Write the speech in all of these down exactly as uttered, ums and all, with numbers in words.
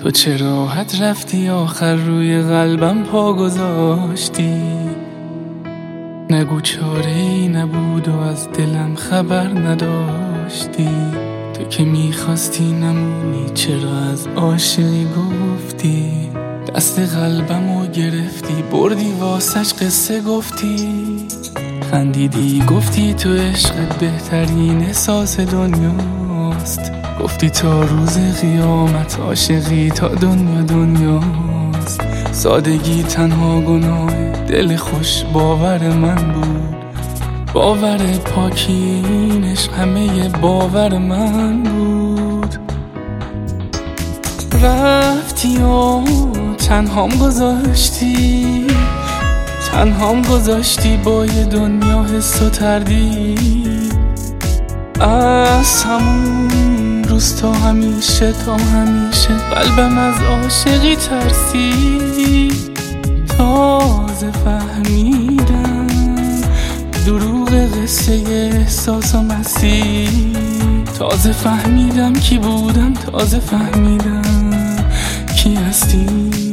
تو چه راحت رفتی آخر روی قلبم پا گذاشتی، نگو چاره‌ای نبود و از دلم خبر نداشتی. تو که میخواستی نمونی چرا از عاشقی گفتی، دست قلبمو گرفتی بردی واسش قصه گفتی. خندیدی گفتی تو عشقت بهترین احساس دنیاست، گفتی تا روز قیامت عاشقی تا دنیا دنیاست. سادگی تنها گناه دل خوش باور من بود، باور پاکینش همه باور من بود. رفتی و تنهام گذاشتی، تنهام گذاشتی با یه دنیا حس و تردید. از همون روز تا همیشه تا همیشه قلبم از عاشقی ترسید. تازه فهمیدم دروغ قصه احساس و مسیر، تازه فهمیدم کی بودم، تازه فهمیدم کی هستی.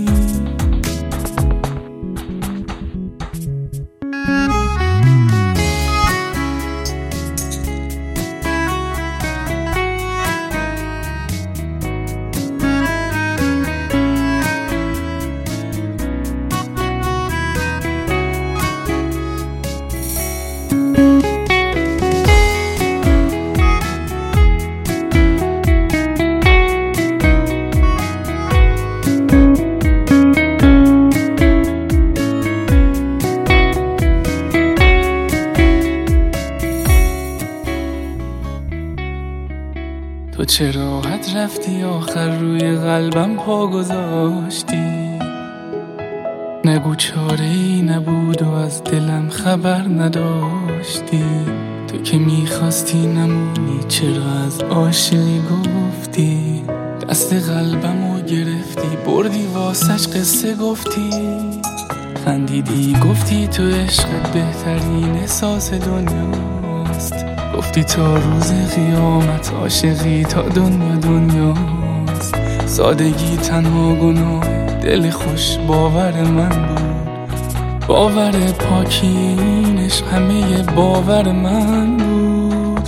تو چه راحت رفتی آخر روی قلبم پا گذاشتی، نگو چاره‌ای نبود و از دلم خبر نداشتی. تو که میخواستی نمونی چرا از عاشقی گفتی، دست قلبمو گرفتی بردی واسش قصه گفتی. خندیدی گفتی تو عشقت بهترین احساس دنیاست، گفتی تا روز قیامت عاشقی تا دنیا دنیاست. سادگی تنها گناه دل خوش باور من بود، باور پاکینش همه باور من بود.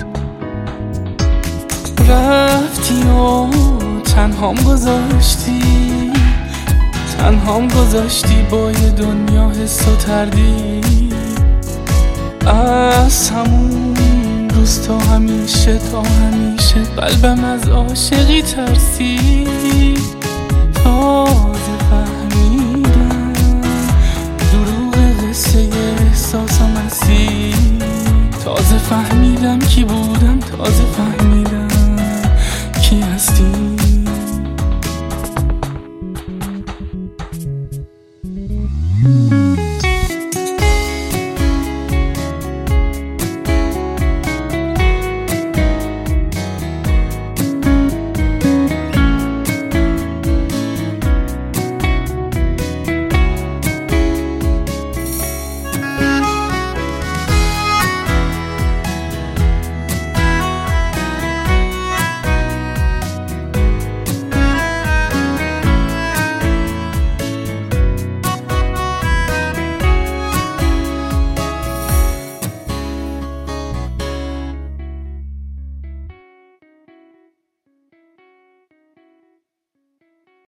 رفتی و تنهام گذاشتی، تنهام گذاشتی با یه دنیا حس و تردید. از همون روز تا همیشه تا همیشه قلبم از عاشقی ترسید. تازه فهمیدم دروغ قصه احساس و مسیر، تازه فهمیدم کی بودم، تازه